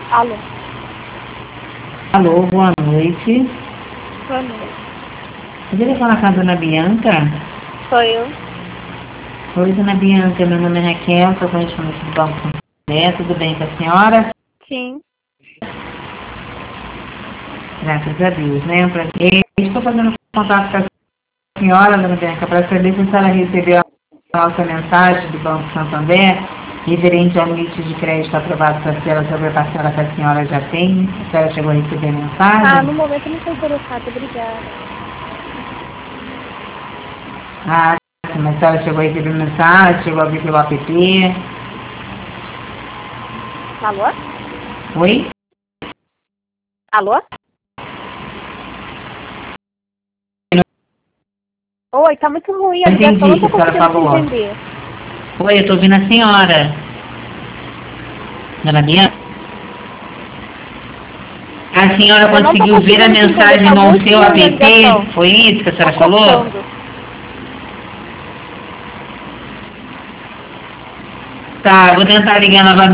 Alô. Alô, boa noite. Boa noite. Poderia falar com a dona Bianca? Sou eu. Oi, dona Bianca, meu nome é Raquel, sou correspondente do Banco Santander. Tudo bem com a senhora? Sim. Graças a Deus, né? Um prazer. Estou fazendo contato com a senhora, dona Bianca, para saber se a senhora recebeu a nossa mensagem do Banco Santander referente ao limite de crédito aprovado parcela sobre a parcela que a senhora já tem. A senhora chegou a receber a mensagem? No momento não estou interessada, obrigada. Ah, sim, mas a senhora chegou a receber mensagem, chegou a abrir pelo app. Alô? Oi? Alô? Oi, tá muito ruim a ligação, não Entendi o tô que a senhora conseguindo te falou. entender. Oi, eu estou ouvindo a senhora. Dona Bianca? A senhora Eu não tô conseguiu ver a conseguindo te entender, mensagem tá no muito seu ruim a ligação. app? Foi isso que a Tá senhora falou? cortando. Tá, vou tentar ligar novamente.